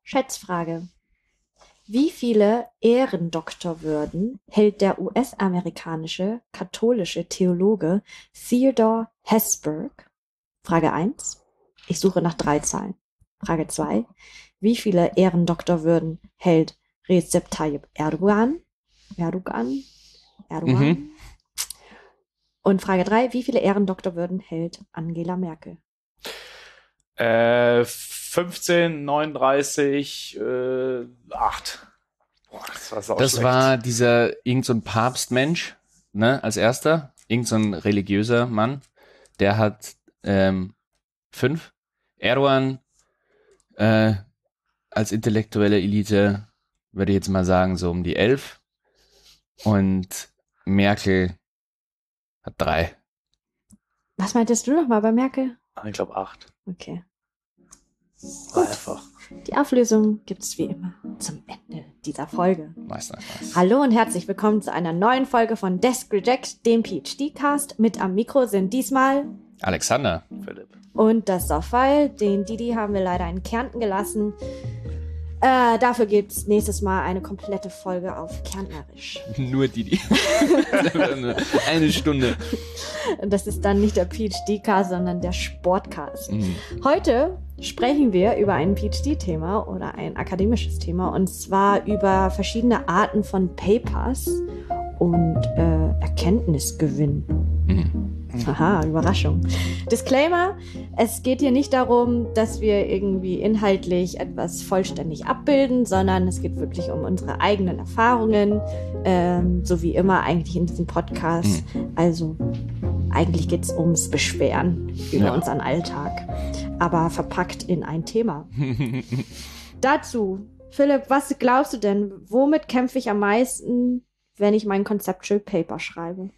Schätzfrage. Wie viele Ehrendoktorwürden hält der US-amerikanische katholische Theologe Theodore Hesburgh? Frage 1. Ich suche nach 3 Zahlen. Frage 2. Wie viele Ehrendoktorwürden hält Recep Tayyip Erdogan? Mhm. Und Frage 3. Wie viele Ehrendoktorwürden hält Angela Merkel? 15, 39, 8. Boah, das war Das schlecht. war irgend so ein Papstmensch, ne, als erster. Irgend so ein religiöser Mann. Der hat 5. Erdogan als intellektuelle Elite, würde ich jetzt mal sagen, so um die 11. Und Merkel hat 3. Was meintest du nochmal bei Merkel? Ich glaube 8. Okay. War einfach. Die Auflösung gibt's wie immer zum Ende dieser Folge. Nice. Hallo und herzlich willkommen zu einer neuen Folge von Desk Reject, dem PhD-Cast. Mit am Mikro sind diesmal Alexander. Philipp. und das Softfile. Den Didi haben wir leider in Kärnten gelassen. Dafür gibt's nächstes Mal eine komplette Folge auf Kärntnerisch. Nur die. Eine Stunde. Das ist dann nicht der PhD-Cast, sondern der Sportcast. Mhm. Heute sprechen wir über ein PhD-Thema oder ein akademisches Thema, und zwar über verschiedene Arten von Papers und Erkenntnisgewinn. Mhm. Aha, Überraschung. Disclaimer, es geht hier nicht darum, dass wir irgendwie inhaltlich etwas vollständig abbilden, sondern es geht wirklich um unsere eigenen Erfahrungen, so wie immer eigentlich in diesem Podcast. Also eigentlich geht's ums Beschweren über unseren Alltag, aber verpackt in ein Thema. Dazu, Philipp, was glaubst du denn, womit kämpfe ich am meisten, wenn ich mein Conceptual Paper schreibe?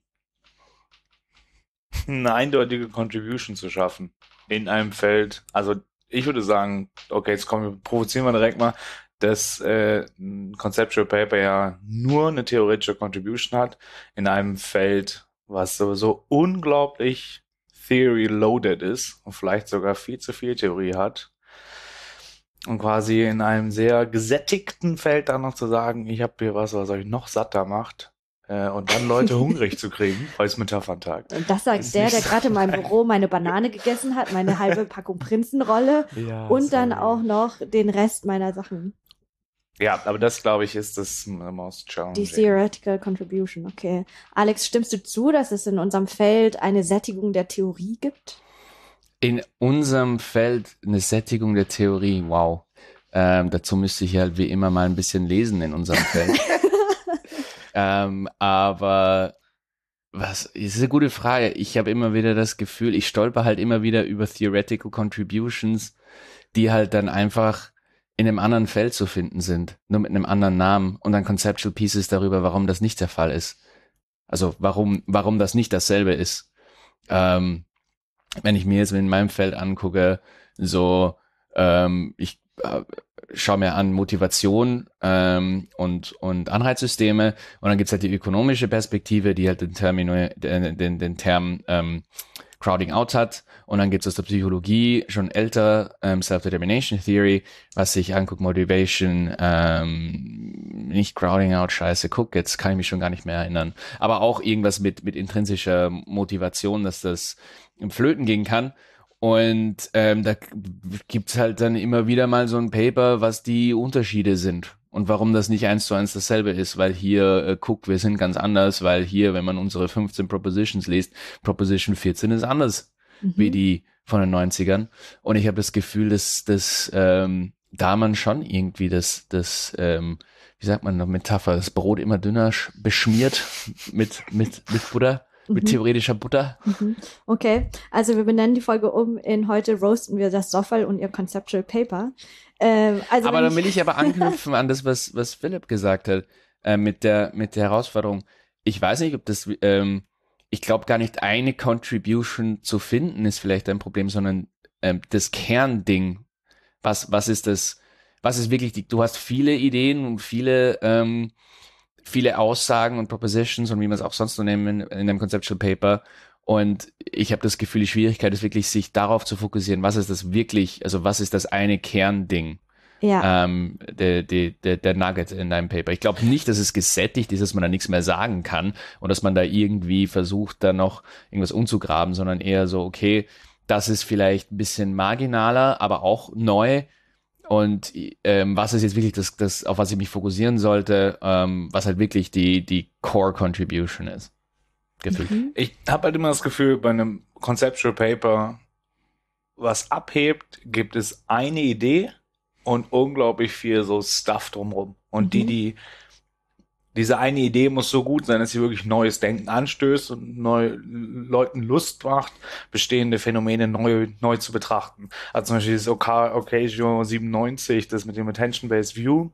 Eine eindeutige Contribution zu schaffen in einem Feld. Also ich würde sagen, okay, jetzt provozieren wir direkt mal, dass ein Conceptual Paper ja nur eine theoretische Contribution hat in einem Feld, was sowieso unglaublich theory-loaded ist und vielleicht sogar viel zu viel Theorie hat. Und quasi in einem sehr gesättigten Feld dann noch zu sagen, ich habe hier was euch noch satter macht. Und dann Leute hungrig zu kriegen, als Metaphern-Tag. Und das sagt der gerade in meinem Büro meine Banane gegessen hat, meine halbe Packung Prinzenrolle und dann auch noch den Rest meiner Sachen. Ja, aber das, glaube ich, ist das most challenging. Die Theoretical Contribution, okay. Alex, stimmst du zu, dass es in unserem Feld eine Sättigung der Theorie gibt? In unserem Feld eine Sättigung der Theorie, wow. Dazu müsste ich halt wie immer mal ein bisschen lesen in unserem Feld. Aber das ist eine gute Frage. Ich habe immer wieder das Gefühl, ich stolper halt immer wieder über Theoretical Contributions, die halt dann einfach in einem anderen Feld zu finden sind, nur mit einem anderen Namen, und dann Conceptual Pieces darüber, warum das nicht der Fall ist. Also warum das nicht dasselbe ist. Wenn ich mir jetzt in meinem Feld angucke, so ich schau mir an Motivation und Anreizsysteme, und dann gibt's halt die ökonomische Perspektive, die halt den Term Crowding Out hat, und dann gibt's aus der Psychologie schon älter Self-Determination Theory, was sich anguckt, Motivation, nicht Crowding Out, scheiße, guck, jetzt kann ich mich schon gar nicht mehr erinnern, aber auch irgendwas mit intrinsischer Motivation, dass das im Flöten gehen kann. Und da gibt's halt dann immer wieder mal so ein Paper, was die Unterschiede sind und warum das nicht 1:1 dasselbe ist, weil hier, guck, wir sind ganz anders, weil hier, wenn man unsere 15 Propositions liest, Proposition 14 ist anders wie die von den 90ern. Und ich habe das Gefühl, dass da man schon irgendwie das wie sagt man noch, Metapher, das Brot immer dünner beschmiert mit Butter. Mit theoretischer Butter. Okay, also wir benennen die Folge um in heute roasten wir das Softfile und ihr Conceptual Paper. Aber dann will ich aber anknüpfen an das, was Philipp gesagt hat, mit der Herausforderung. Ich weiß nicht, ob das, ich glaube gar nicht eine Contribution zu finden ist vielleicht ein Problem, sondern das Kernding. Was ist das? Was ist wirklich du hast viele Ideen und viele Aussagen und Propositions und wie man es auch sonst so nennen in einem Conceptual Paper. Und ich habe das Gefühl, die Schwierigkeit ist wirklich, sich darauf zu fokussieren, was ist das wirklich, also was ist das eine Kernding? Ja. der Nugget in deinem Paper. Ich glaube nicht, dass es gesättigt ist, dass man da nichts mehr sagen kann und dass man da irgendwie versucht, da noch irgendwas umzugraben, sondern eher so, okay, das ist vielleicht ein bisschen marginaler, aber auch neu. Und was ist jetzt wirklich das, auf was ich mich fokussieren sollte, was halt wirklich die Core Contribution ist. Gefühlt. Ich habe halt immer das Gefühl, bei einem Conceptual Paper, was abhebt, gibt es eine Idee und unglaublich viel so Stuff drumherum. Und diese eine Idee muss so gut sein, dass sie wirklich neues Denken anstößt und Leuten Lust macht, bestehende Phänomene neu zu betrachten. Also zum Beispiel dieses Ocasio 97, das mit dem Attention-Based View.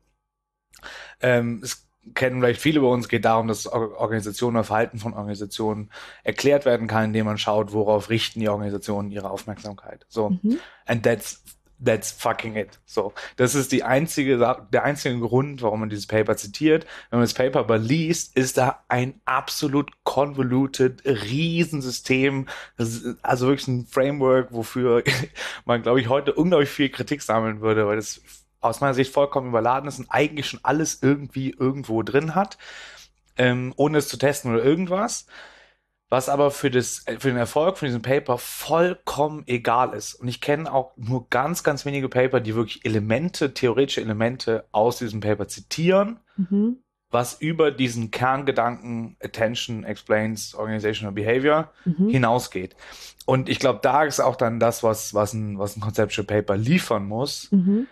Es kennen vielleicht viele bei uns, geht darum, dass Organisationen oder Verhalten von Organisationen erklärt werden kann, indem man schaut, worauf richten die Organisationen ihre Aufmerksamkeit. So. And that's fucking it. So. Das ist der einzige Grund, warum man dieses Paper zitiert. Wenn man das Paper aber liest, ist da ein absolut convoluted Riesensystem. Das ist also wirklich ein Framework, wofür man, glaube ich, heute unglaublich viel Kritik sammeln würde, weil das aus meiner Sicht vollkommen überladen ist und eigentlich schon alles irgendwie irgendwo drin hat, ohne es zu testen oder irgendwas, was aber für den Erfolg von diesem Paper vollkommen egal ist. Und ich kenne auch nur ganz, ganz wenige Paper, die wirklich theoretische Elemente aus diesem Paper zitieren, was über diesen Kerngedanken Attention explains organizational behavior hinausgeht. Und ich glaube, da ist auch dann das, was ein Conceptual Paper liefern muss,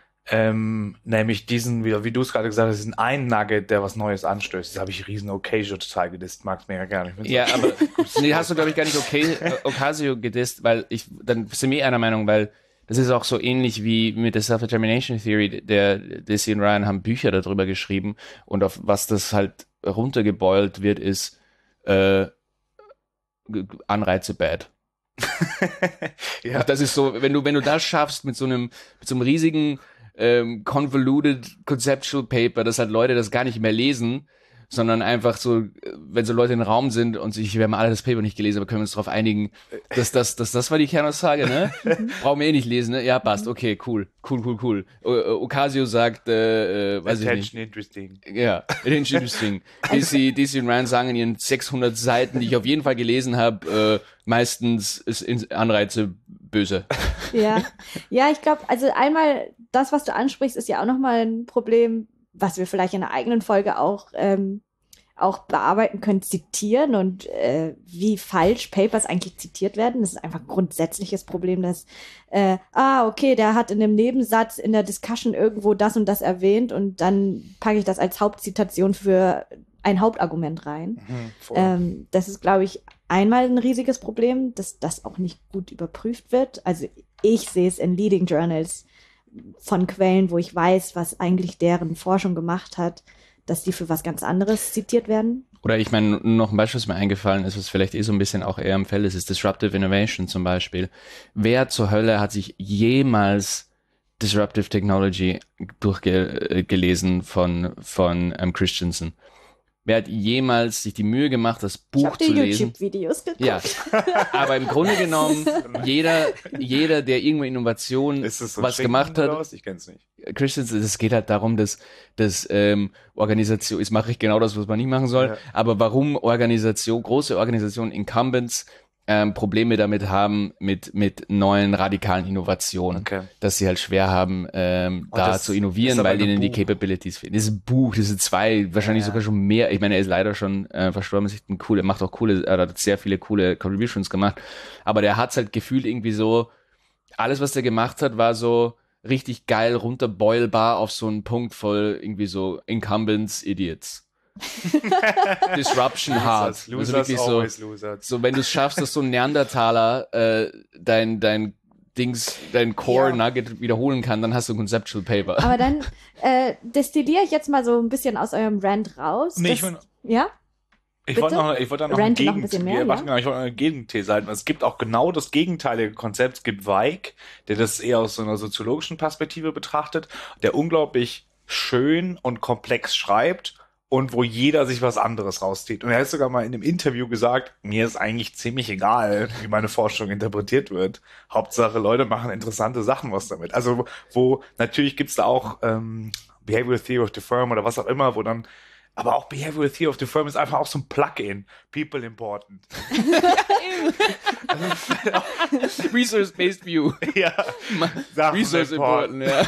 nämlich diesen, wie du es gerade gesagt hast, diesen einen Nugget, der was Neues anstößt. Das habe ich riesen Ocasio total gedisst, mag's mega gerne. Ja, aber nee, hast du, glaube ich, gar nicht Ocasio gedisst, weil dann sind wir einer Meinung, weil das ist auch so ähnlich wie mit der Self-Determination Theory, Deci und Ryan haben Bücher darüber geschrieben und auf was das halt runtergeboilt wird, ist Anreize bad. Ja. Das ist so, wenn du das schaffst mit so einem riesigen convoluted conceptual paper, dass halt Leute das gar nicht mehr lesen, sondern einfach so, wenn so Leute im Raum sind und wir haben alle das Paper nicht gelesen, aber können wir uns darauf einigen, dass das war die Kernaussage, ne? Brauchen wir eh nicht lesen, ne? Ja, passt, okay, cool. Ocasio sagt, weiß ich nicht. Attention interesting. Ja, attention interesting. Deci und Ryan sagen in ihren 600 Seiten, die ich auf jeden Fall gelesen habe, meistens ist Anreize böse. Ja, ich glaube, also einmal das, was du ansprichst, ist ja auch nochmal ein Problem, was wir vielleicht in einer eigenen Folge auch bearbeiten können, zitieren und wie falsch Papers eigentlich zitiert werden. Das ist einfach ein grundsätzliches Problem, dass okay, der hat in dem Nebensatz in der Discussion irgendwo das und das erwähnt und dann packe ich das als Hauptzitation für ein Hauptargument rein. Das ist, glaube ich, einmal ein riesiges Problem, dass das auch nicht gut überprüft wird. Also ich sehe es in Leading Journals von Quellen, wo ich weiß, was eigentlich deren Forschung gemacht hat, dass die für was ganz anderes zitiert werden. Oder ich meine, noch ein Beispiel, was mir eingefallen ist, was vielleicht so ein bisschen auch eher im Feld ist Disruptive Innovation zum Beispiel. Wer zur Hölle hat sich jemals Disruptive Technology durchgelesen von Christensen? Wer hat jemals sich die Mühe gemacht, das Buch zu lesen? Ich habe die YouTube-Videos geguckt. Ja, aber im Grunde genommen, jeder, der irgendwo Innovation so was gemacht hat, ich kenn's nicht. Christensen, es geht halt darum, dass Organisation, jetzt mache ich genau das, was man nicht machen soll, aber warum große Organisationen, Incumbents, Probleme damit haben mit neuen radikalen Innovationen, dass sie halt schwer haben, da zu innovieren, weil ihnen die Capabilities fehlen. Das ist ein Buch, das sind 2, wahrscheinlich sogar schon mehr. Ich meine, er ist leider schon verstorben, er macht auch er hat sehr viele coole Contributions gemacht, aber der hat's halt gefühlt irgendwie so, alles, was der gemacht hat, war so richtig geil runterboilbar auf so einen Punkt voll irgendwie so Incumbents, Idiots. Disruption hard. Losers also always losers. So, wenn du es schaffst, dass so ein Neandertaler dein Core Nugget wiederholen kann, dann hast du ein Conceptual Paper. Aber dann destilliere ich jetzt mal so ein bisschen aus eurem Rant raus. Nee, Ich wollte noch eine Gegenthese halten. Es gibt auch genau das gegenteilige Konzept. Es gibt Weig, der das eher aus so einer soziologischen Perspektive betrachtet, der unglaublich schön und komplex schreibt und wo jeder sich was anderes rauszieht. Und er hat sogar mal in einem Interview gesagt, mir ist eigentlich ziemlich egal, wie meine Forschung interpretiert wird. Hauptsache, Leute machen interessante Sachen was damit. Also wo natürlich gibt's da auch Behavioral Theory of the Firm oder was auch immer, wo dann aber auch Behavioral Theory of the Firm ist einfach auch so ein Plugin. People important. Resource-based view. Ja. Resource important, ja.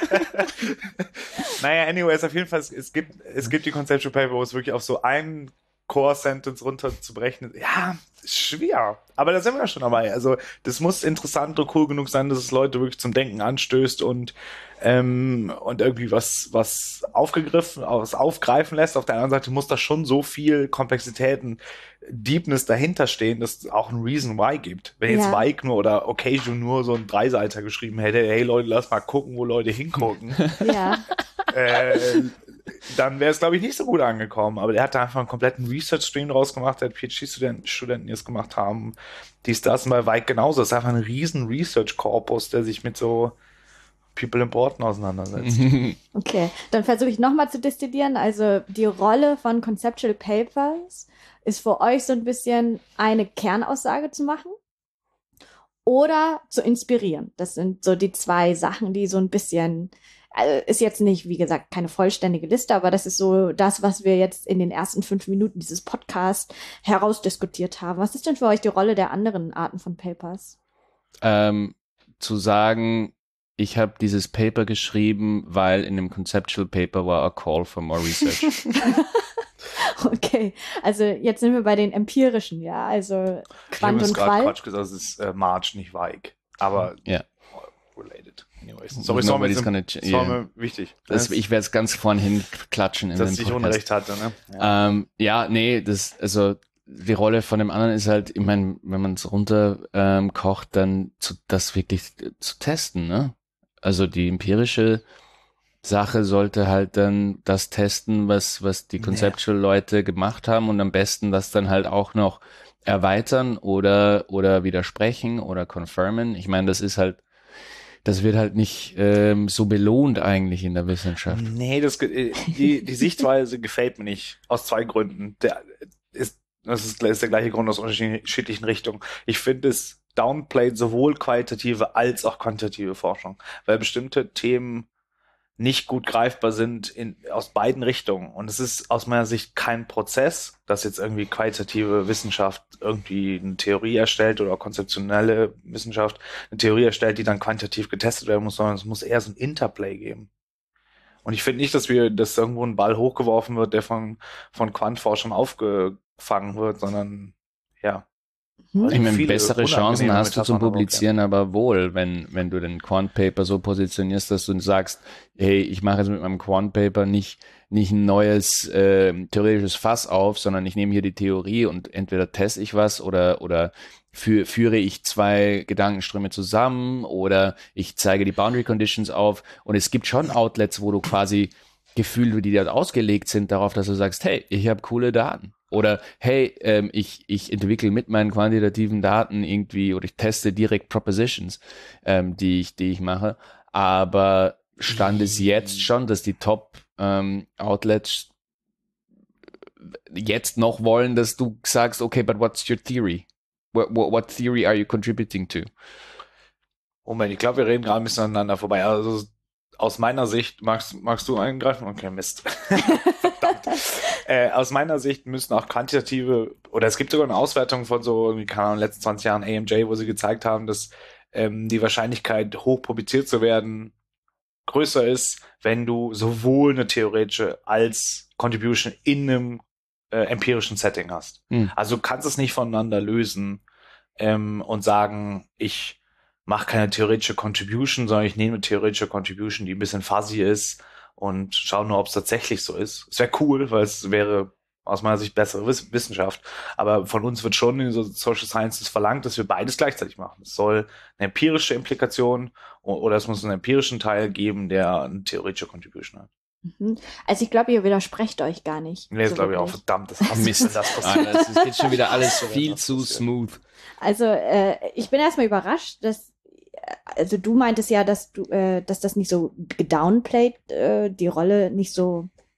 Naja, anyways, auf jeden Fall, es gibt die Conceptual Paper, wo es wirklich auf so einen Core-Sentence runterzubrechen. Ja, ist schwer. Aber da sind wir ja schon dabei. Also, das muss interessant und cool genug sein, dass es Leute wirklich zum Denken anstößt und irgendwie was aufgreifen lässt. Auf der anderen Seite muss da schon so viel Komplexität und Deepness dahinter stehen, dass es auch ein Reason Why gibt. Wenn jetzt Weig nur oder Occasion nur so ein Dreiseiter geschrieben hätte, hey Leute, lass mal gucken, wo Leute hingucken. Ja. Dann wäre es, glaube ich, nicht so gut angekommen. Aber der hat da einfach einen kompletten Research-Stream draus gemacht, der hat PhD-Studenten, die es gemacht haben. Das und bei Weig genauso. Das ist einfach ein riesen Research-Korpus, der sich mit so People important auseinandersetzt. Okay, dann versuche ich nochmal zu destillieren. Also die Rolle von Conceptual Papers ist für euch so ein bisschen eine Kernaussage zu machen oder zu inspirieren. Das sind so die zwei Sachen, die so ein bisschen, also ist jetzt nicht, wie gesagt, keine vollständige Liste, aber das ist so das, was wir jetzt in den ersten 5 Minuten dieses Podcasts herausdiskutiert haben. Was ist denn für euch die Rolle der anderen Arten von Papers? Zu sagen, ich habe dieses Paper geschrieben, weil in dem Conceptual Paper war a call for more research. Okay, also jetzt sind wir bei den empirischen, ja, also Quant und Qual. Quatsch gesagt, es ist March, nicht Weig. Aber related. Anyways. Sorry, das war mir wichtig. Ich werde es ganz vorn hin klatschen. Dass ich Unrecht hatte, ne? Also die Rolle von dem anderen ist halt, ich meine, wenn man es runter kocht, dann das wirklich zu testen, ne? Also die empirische Sache sollte halt dann das testen, was die Conceptual-Leute gemacht haben und am besten das dann halt auch noch erweitern oder widersprechen oder confirmen. Ich meine, das wird halt nicht so belohnt eigentlich in der Wissenschaft. Nee, die Sichtweise gefällt mir nicht. Aus 2 Gründen. Das ist der gleiche Grund aus unterschiedlichen Richtungen. Ich finde es downplayed sowohl qualitative als auch quantitative Forschung, weil bestimmte Themen nicht gut greifbar sind aus beiden Richtungen. Und es ist aus meiner Sicht kein Prozess, dass jetzt irgendwie qualitative Wissenschaft irgendwie eine Theorie erstellt oder konzeptionelle Wissenschaft eine Theorie erstellt, die dann quantitativ getestet werden muss, sondern es muss eher so ein Interplay geben. Und ich finde nicht, dass irgendwo ein Ball hochgeworfen wird, der von Quantforschern aufgefangen wird, sondern ja. Ich meine, bessere Chancen hast du zum Publizieren, aber wohl, wenn du den Quant-Paper so positionierst, dass du sagst, hey, ich mache jetzt mit meinem Quant-Paper nicht ein neues theoretisches Fass auf, sondern ich nehme hier die Theorie und entweder teste ich was oder führe ich 2 Gedankenströme zusammen oder ich zeige die Boundary Conditions auf und es gibt schon Outlets, wo du quasi Gefühle, die dort ausgelegt sind, darauf, dass du sagst, hey, ich habe coole Daten. Oder hey, ich entwickle mit meinen quantitativen Daten irgendwie oder ich teste direkt Propositions, die ich mache. Aber Stand ist jetzt schon, dass die Top-Outlets jetzt noch wollen, dass du sagst, okay, but what's your theory? What theory are you contributing to? Moment, ich glaube, wir reden gerade ein bisschen aneinander vorbei. Also aus meiner Sicht, magst du eingreifen? Okay, Mist. Verdammt. Aus meiner Sicht müssen auch quantitative, oder es gibt sogar eine Auswertung von so, keine Ahnung, in den letzten 20 Jahren AMJ, wo sie gezeigt haben, dass die Wahrscheinlichkeit, hoch publiziert zu werden, größer ist, wenn du sowohl eine theoretische als Contribution in einem empirischen Setting hast. Also du kannst es nicht voneinander lösen und sagen, ich mache keine theoretische Contribution, sondern ich nehme eine theoretische Contribution, die ein bisschen fuzzy ist und schaue nur, ob es tatsächlich so ist. Es wäre cool, weil es wäre aus meiner Sicht bessere Wissenschaft. Aber von uns wird schon in so Social Sciences verlangt, dass wir beides gleichzeitig machen. Es soll eine empirische Implikation oder es muss einen empirischen Teil geben, der eine theoretische Contribution hat. Also ich glaube, ihr widersprecht euch gar nicht. Nee, das glaube ich auch. Verdammt, das ist Mist. Das ist jetzt schon wieder alles viel zu smooth. Also ich bin erstmal überrascht, dass also du meintest ja, dass das nicht so gedownplayed, die Rolle nicht so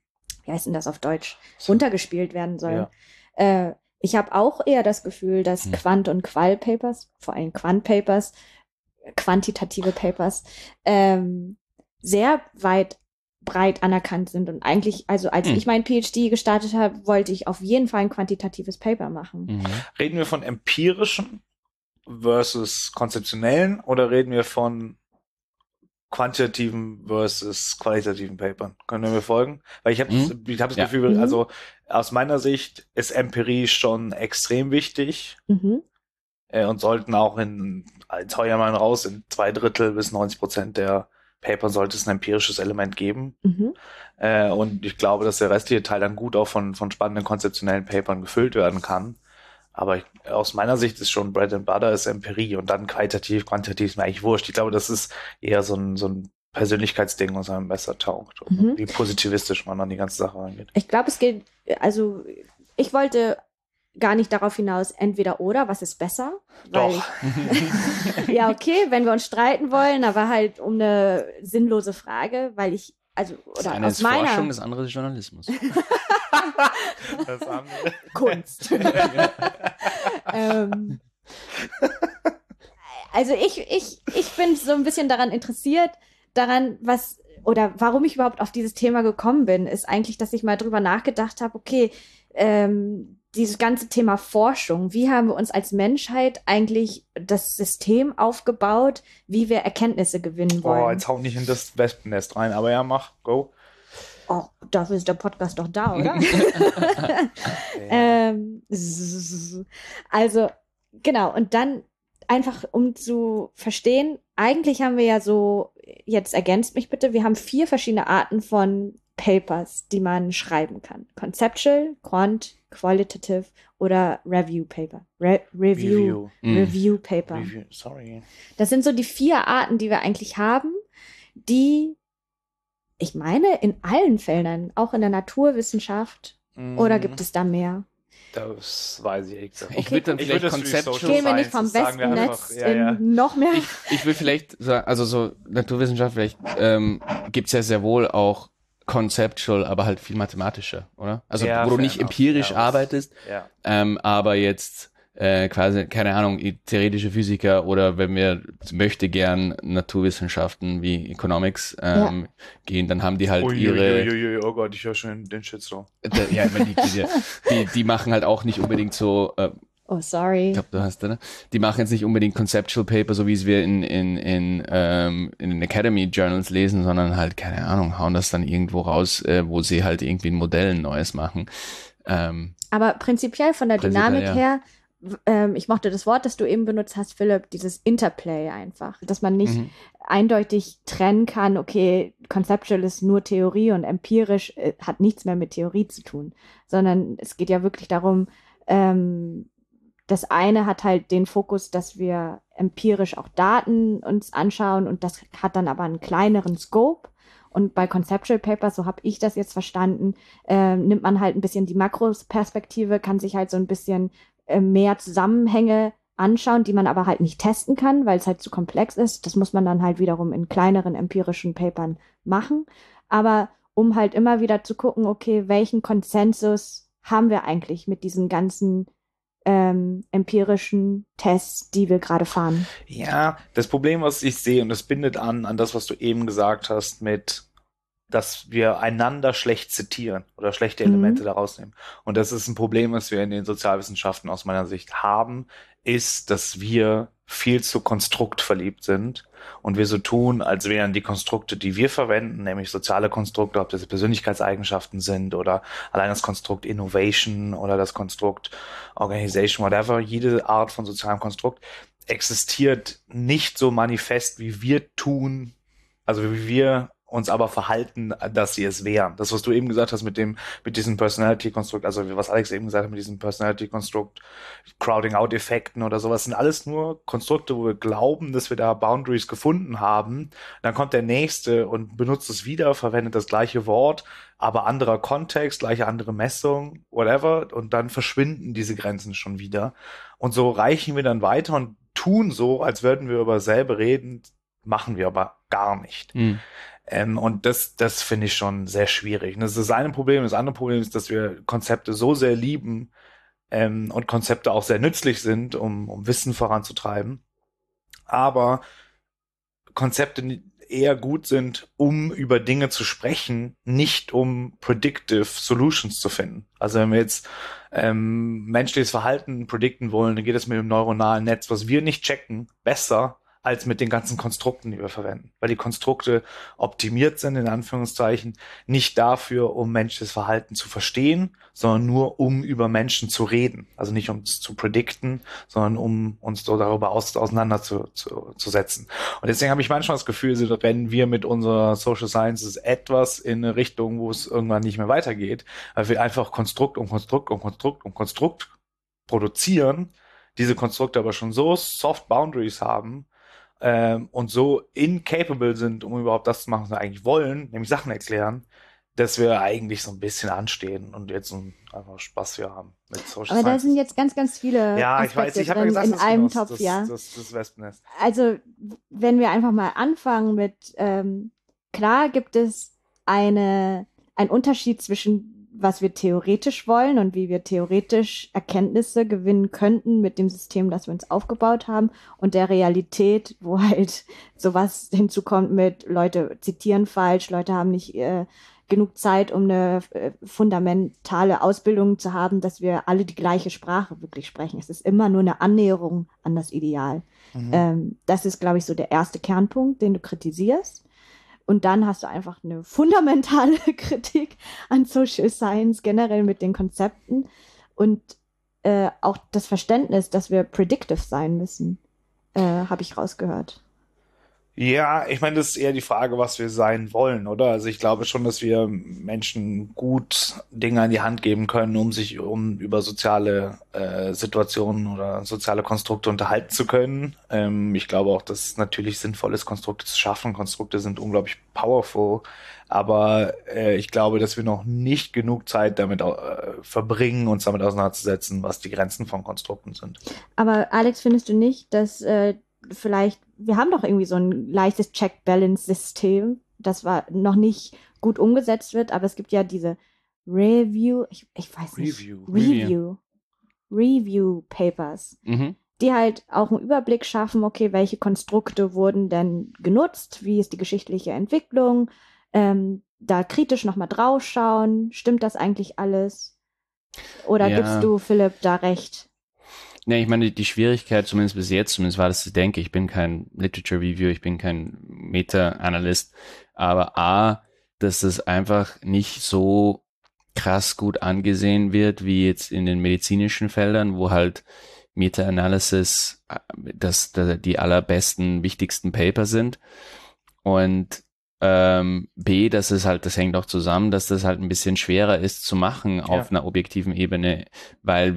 wie heißt denn das auf Deutsch, runtergespielt werden sollen. Ja. Ich habe auch eher das Gefühl, dass Quant- und Qual-Papers, vor allem Quant-Papers, quantitative Papers, sehr breit anerkannt sind. Und eigentlich, also als ich mein PhD gestartet habe, wollte ich auf jeden Fall ein quantitatives Paper machen. Reden wir von empirischen versus konzeptionellen oder reden wir von quantitativen versus qualitativen Papern? Können wir mir folgen? Weil ich habe das Gefühl, also aus meiner Sicht ist Empirie schon extrem wichtig und sollten auch als Heuermann raus, in 2/3 bis 90% der Paper sollte es ein empirisches Element geben. Und ich glaube, dass der restliche Teil dann gut auch von spannenden konzeptionellen Papern gefüllt werden kann. Aber aus meiner Sicht ist schon Bread and Butter ist Empirie und dann qualitativ, quantitativ ist mir eigentlich wurscht. Ich glaube, das ist eher so ein Persönlichkeitsding, was einem besser taugt. Wie positivistisch man an die ganze Sache rangeht. Ich glaube, es geht, also ich wollte gar nicht darauf hinaus, entweder oder, was ist besser? Weil Doch. Ja, okay, wenn wir uns streiten wollen, aber halt um eine sinnlose Frage, weil ich, also, oder das eine aus ist meiner Forschung, das andere ist Journalismus. Das andere. Kunst. Also ich bin so ein bisschen daran interessiert, warum ich überhaupt auf dieses Thema gekommen bin, ist eigentlich, dass ich mal drüber nachgedacht habe, okay, dieses ganze Thema Forschung, wie haben wir uns als Menschheit eigentlich das System aufgebaut, wie wir Erkenntnisse gewinnen wollen. Oh, jetzt hau nicht in das Wespennest rein, aber ja, mach, go. Oh, dafür ist der Podcast doch da, oder? Also, genau, und dann einfach, um zu verstehen, eigentlich haben wir ja so, jetzt ergänzt mich bitte, wir haben 4 verschiedene Arten von Papers, die man schreiben kann. Conceptual, Quant, Qualitative oder Review Paper. Review Paper. Sorry. Das sind so die 4 Arten, die wir eigentlich haben, die, ich meine, in allen Feldern, auch in der Naturwissenschaft, oder gibt es da mehr? Das weiß ich nicht. Ich würde dann vielleicht Conceptual. Gehen wir nicht vom Wespennetz in noch mehr. Ich will vielleicht sagen, also so Naturwissenschaft, vielleicht gibt's ja sehr wohl auch Conceptual, aber halt viel mathematischer, oder? Also wo du nicht empirisch arbeitest, aber jetzt quasi, keine Ahnung, theoretische Physiker oder wenn wir möchte gern Naturwissenschaften wie Economics gehen, dann haben die halt ihre... Oh Gott, ich höre schon den Shitstorm. Ja, die machen halt auch nicht unbedingt so... Oh, sorry. Ich glaube, du hast, ne? Die machen jetzt nicht unbedingt Conceptual Paper, so wie es wir in den Academy Journals lesen, sondern halt, keine Ahnung, hauen das dann irgendwo raus, wo sie halt irgendwie ein Modell Neues machen. Aber prinzipiell von der Dynamik her, ich mochte das Wort, das du eben benutzt hast, Philipp, dieses Interplay einfach, dass man nicht eindeutig trennen kann, okay, Conceptual ist nur Theorie und empirisch hat nichts mehr mit Theorie zu tun, sondern es geht ja wirklich darum, das eine hat halt den Fokus, dass wir empirisch auch Daten uns anschauen und das hat dann aber einen kleineren Scope. Und bei Conceptual Papers, so habe ich das jetzt verstanden, nimmt man halt ein bisschen die Makroperspektive, kann sich halt so ein bisschen mehr Zusammenhänge anschauen, die man aber halt nicht testen kann, weil es halt zu komplex ist. Das muss man dann halt wiederum in kleineren empirischen Papern machen. Aber um halt immer wieder zu gucken, okay, welchen Konsensus haben wir eigentlich mit diesen ganzen empirischen Tests, die wir gerade fahren. Ja, das Problem, was ich sehe, und das bindet an das, was du eben gesagt hast, dass wir einander schlecht zitieren oder schlechte Elemente daraus nehmen. Und das ist ein Problem, was wir in den Sozialwissenschaften aus meiner Sicht haben, ist, dass wir viel zu konstruktverliebt sind und wir so tun, als wären die Konstrukte, die wir verwenden, nämlich soziale Konstrukte, ob das Persönlichkeitseigenschaften sind oder allein das Konstrukt Innovation oder das Konstrukt Organization, whatever, jede Art von sozialem Konstrukt existiert nicht so manifest, wie wir tun, also wie wir uns aber verhalten, dass sie es wären. Das, was du eben gesagt hast mit diesem Personality-Konstrukt, also was Alex eben gesagt hat mit diesem Personality-Konstrukt, Crowding-out-Effekten oder sowas, sind alles nur Konstrukte, wo wir glauben, dass wir da Boundaries gefunden haben. Dann kommt der Nächste und benutzt es wieder, verwendet das gleiche Wort, aber anderer Kontext, gleiche andere Messung, whatever, und dann verschwinden diese Grenzen schon wieder. Und so reichen wir dann weiter und tun so, als würden wir über selbe reden, machen wir aber gar nicht. Und das finde ich schon sehr schwierig. Und das ist das eine Problem. Das andere Problem ist, dass wir Konzepte so sehr lieben, und Konzepte auch sehr nützlich sind, um Wissen voranzutreiben. Aber Konzepte eher gut sind, um über Dinge zu sprechen, nicht um predictive Solutions zu finden. Also wenn wir jetzt menschliches Verhalten predikten wollen, dann geht es mit dem neuronalen Netz, was wir nicht checken, besser als mit den ganzen Konstrukten, die wir verwenden. Weil die Konstrukte optimiert sind, in Anführungszeichen, nicht dafür, um menschliches Verhalten zu verstehen, sondern nur, um über Menschen zu reden. Also nicht um es zu predikten, sondern um uns so darüber auseinanderzusetzen. Und deswegen habe ich manchmal das Gefühl, so rennen wir mit unserer Social Sciences etwas in eine Richtung, wo es irgendwann nicht mehr weitergeht, weil wir einfach Konstrukt um Konstrukt um Konstrukt um Konstrukt produzieren, diese Konstrukte aber schon so soft Boundaries haben, und so incapable sind, um überhaupt das zu machen, was wir eigentlich wollen, nämlich Sachen erklären, dass wir eigentlich so ein bisschen anstehen und jetzt einfach Spaß hier haben mit Social Aber Science. da sind jetzt ganz, ganz viele Ja, ich Aspekte weiß, ich habe ja drin gesagt, in das einem Genuss, Topf, ja. das Wespennest. Also, wenn wir einfach mal anfangen mit, klar gibt es einen Unterschied zwischen was wir theoretisch wollen und wie wir theoretisch Erkenntnisse gewinnen könnten mit dem System, das wir uns aufgebaut haben und der Realität, wo halt sowas hinzukommt mit Leute zitieren falsch, Leute haben nicht genug Zeit, um eine fundamentale Ausbildung zu haben, dass wir alle die gleiche Sprache wirklich sprechen. Es ist immer nur eine Annäherung an das Ideal. Das ist, glaube ich, so der erste Kernpunkt, den du kritisierst. Und dann hast du einfach eine fundamentale Kritik an Social Science, generell mit den Konzepten und auch das Verständnis, dass wir predictive sein müssen, habe ich rausgehört. Ja, ich meine, das ist eher die Frage, was wir sein wollen, oder? Also ich glaube schon, dass wir Menschen gut Dinge an die Hand geben können, um über soziale Situationen oder soziale Konstrukte unterhalten zu können. Ich glaube auch, dass es natürlich sinnvoll ist, Konstrukte zu schaffen. Konstrukte sind unglaublich powerful, aber ich glaube, dass wir noch nicht genug Zeit damit verbringen, uns damit auseinanderzusetzen, was die Grenzen von Konstrukten sind. Aber Alex, findest du nicht, dass vielleicht, wir haben doch irgendwie so ein leichtes Check-Balance-System, das noch nicht gut umgesetzt wird, aber es gibt ja diese Review, ich weiß nicht, Review-Papers, die halt auch einen Überblick schaffen, okay, welche Konstrukte wurden denn genutzt, wie ist die geschichtliche Entwicklung, da kritisch nochmal drauf schauen, stimmt das eigentlich alles? Oder gibst du Philipp da recht? Ja, ich meine, die Schwierigkeit, zumindest bis jetzt, zumindest war das zu denken, ich bin kein Literature Review, ich bin kein Meta-Analyst, aber dass das einfach nicht so krass gut angesehen wird, wie jetzt in den medizinischen Feldern, wo halt Meta-Analysis die allerbesten, wichtigsten Paper sind. Und B, dass es halt, das hängt auch zusammen, dass das halt ein bisschen schwerer ist zu machen auf einer objektiven Ebene, weil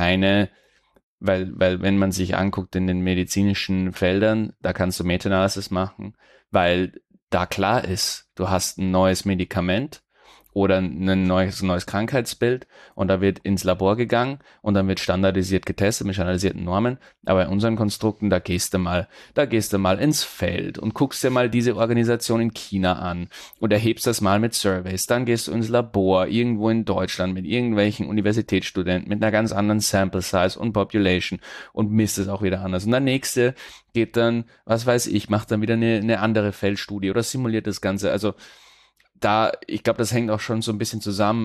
wenn man sich anguckt in den medizinischen Feldern, da kannst du Meta-Analysis machen, weil da klar ist, du hast ein neues Medikament oder ein neues Krankheitsbild und da wird ins Labor gegangen und dann wird standardisiert getestet mit standardisierten Normen. Aber in unseren Konstrukten, da gehst du mal ins Feld und guckst dir mal diese Organisation in China an und erhebst das mal mit Surveys. Dann gehst du ins Labor irgendwo in Deutschland mit irgendwelchen Universitätsstudenten mit einer ganz anderen Sample Size und Population und misst es auch wieder anders. Und der nächste geht dann, was weiß ich, macht dann wieder eine andere Feldstudie oder simuliert das Ganze. Also ich glaube, das hängt auch schon so ein bisschen zusammen,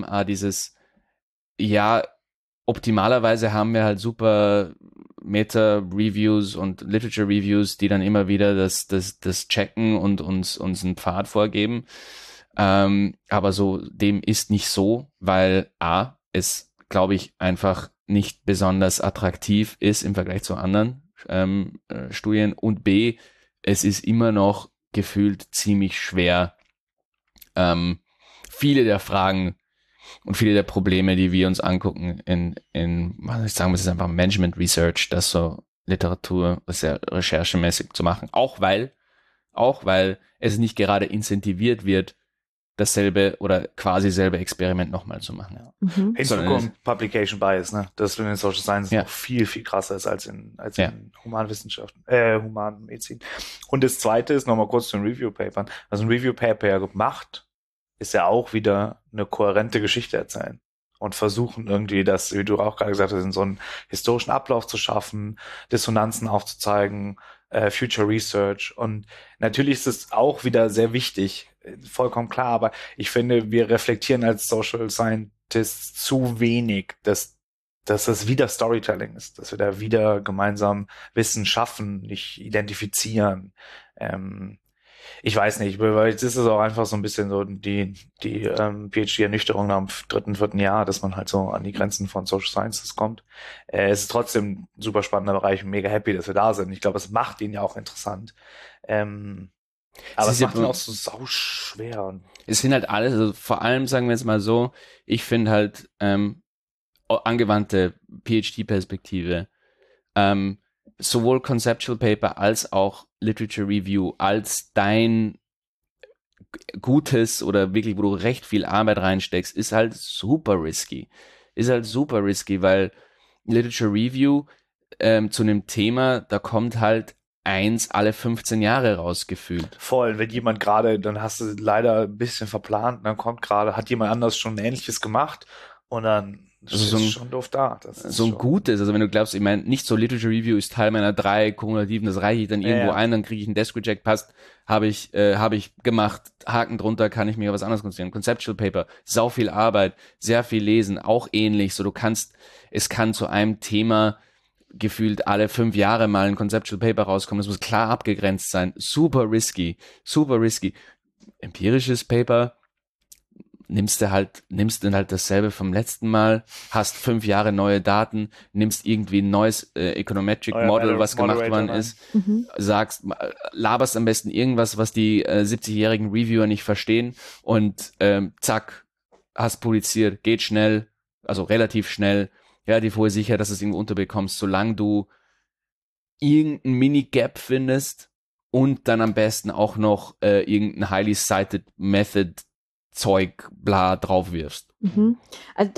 optimalerweise haben wir halt super Meta-Reviews und Literature-Reviews, die dann immer wieder das checken und uns einen Pfad vorgeben. Aber so, dem ist nicht so, weil es, glaube ich, einfach nicht besonders attraktiv ist im Vergleich zu anderen Studien und B, es ist immer noch gefühlt ziemlich schwer, viele der Fragen und viele der Probleme, die wir uns angucken ich sagen, es ist einfach Management Research, das so Literatur sehr recherchemäßig zu machen, auch weil es nicht gerade incentiviert wird, dasselbe oder quasi selbe Experiment nochmal zu machen. Ja. Mhm. Hinzu kommt Publication Bias, ne? Das in den Social Sciences noch viel, viel krasser ist als in Humanwissenschaften, Humanmedizin. Und das zweite ist nochmal kurz zu den Review-Papern. Also ein Review-Paper ja gemacht, ist ja auch wieder eine kohärente Geschichte erzählen. Und versuchen irgendwie das, wie du auch gerade gesagt hast, in so einen historischen Ablauf zu schaffen, Dissonanzen aufzuzeigen, Future Research. Und natürlich ist es auch wieder sehr wichtig, vollkommen klar, aber ich finde, wir reflektieren als Social Scientists zu wenig, dass das wieder Storytelling ist, dass wir da wieder gemeinsam Wissen schaffen, nicht identifizieren. Ich weiß nicht, weil jetzt ist es auch einfach so ein bisschen so die PhD-Ernüchterung am 3., 4. Jahr, dass man halt so an die Grenzen von Social Sciences kommt. Es ist trotzdem ein super spannender Bereich und mega happy, dass wir da sind. Ich glaube, es macht ihn ja auch interessant. Aber es macht ihn auch so sauschwer. Es sind halt alles, also vor allem sagen wir jetzt mal so, ich finde halt angewandte PhD-Perspektive, sowohl Conceptual Paper als auch Literature Review als dein gutes oder wirklich, wo du recht viel Arbeit reinsteckst, ist halt super risky. Weil Literature Review zu einem Thema, da kommt halt eins alle 15 Jahre rausgefühlt. Voll, wenn jemand gerade, dann hast du leider ein bisschen verplant, dann kommt gerade, hat jemand anders schon Ähnliches gemacht und dann ist schon doof da. Das ist so ein gutes, also wenn du glaubst, ich meine, nicht so Literature Review ist Teil meiner 3 kumulativen, das reiche ich dann irgendwo ein, dann kriege ich einen Desk Reject, passt, habe ich gemacht, Haken drunter, kann ich mir was anderes konzentrieren. Conceptual Paper, sau viel Arbeit, sehr viel lesen, auch ähnlich, so es kann zu einem Thema gefühlt alle 5 Jahre mal ein Conceptual Paper rauskommen, das muss klar abgegrenzt sein, super risky. Empirisches Paper, nimmst du halt dasselbe vom letzten Mal, hast 5 Jahre neue Daten, nimmst irgendwie ein neues Econometric Model, was gemacht worden ist, laberst am besten irgendwas, was die 70-jährigen Reviewer nicht verstehen und zack, hast publiziert, geht schnell, also relativ schnell, relativ hohe Sicherheit, dass du es irgendwo unterbekommst, solange du irgendein Mini-Gap findest und dann am besten auch noch irgendein highly cited Method Zeug, bla, drauf wirfst. Mhm. Also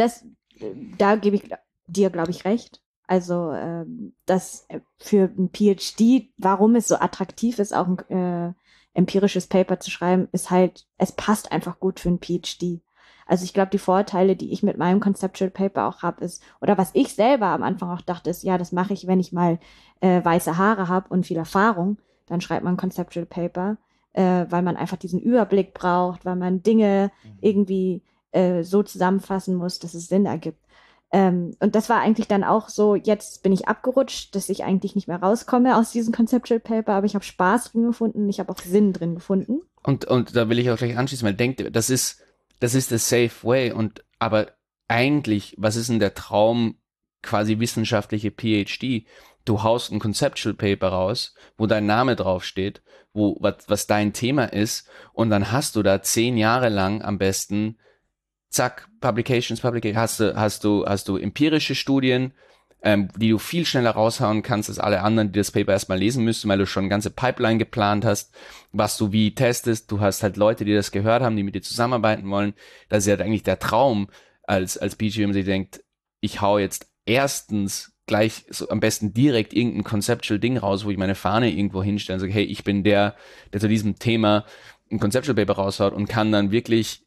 da gebe ich dir, glaube ich, recht. Also das für ein PhD, warum es so attraktiv ist, auch ein empirisches Paper zu schreiben, ist halt, es passt einfach gut für ein PhD. Also ich glaube, die Vorteile, die ich mit meinem Conceptual Paper auch habe, ist, oder was ich selber am Anfang auch dachte, ist, ja, das mache ich, wenn ich mal weiße Haare habe und viel Erfahrung, dann schreibt man ein Conceptual Paper, weil man einfach diesen Überblick braucht, weil man Dinge irgendwie so zusammenfassen muss, dass es Sinn ergibt. Und das war eigentlich dann auch so, jetzt bin ich abgerutscht, dass ich eigentlich nicht mehr rauskomme aus diesem Conceptual Paper, aber ich habe Spaß drin gefunden, ich habe auch Sinn drin gefunden. Und da will ich auch gleich anschließen, weil denkt, das ist the safe way, aber eigentlich, was ist denn der Traum quasi wissenschaftliche PhD? Du haust ein Conceptual Paper raus, wo dein Name draufsteht, was dein Thema ist, und dann hast du da 10 Jahre lang am besten, zack, Publications, hast du empirische Studien, die du viel schneller raushauen kannst als alle anderen, die das Paper erstmal lesen müssen, weil du schon eine ganze Pipeline geplant hast, was du wie testest. Du hast halt Leute, die das gehört haben, die mit dir zusammenarbeiten wollen. Das ist ja eigentlich der Traum als PhD, wenn man sich denkt, ich hau jetzt erstens gleich so am besten direkt irgendein Conceptual Ding raus, wo ich meine Fahne irgendwo hinstelle und sage, hey, ich bin der zu diesem Thema ein Conceptual Paper raushaut und kann dann wirklich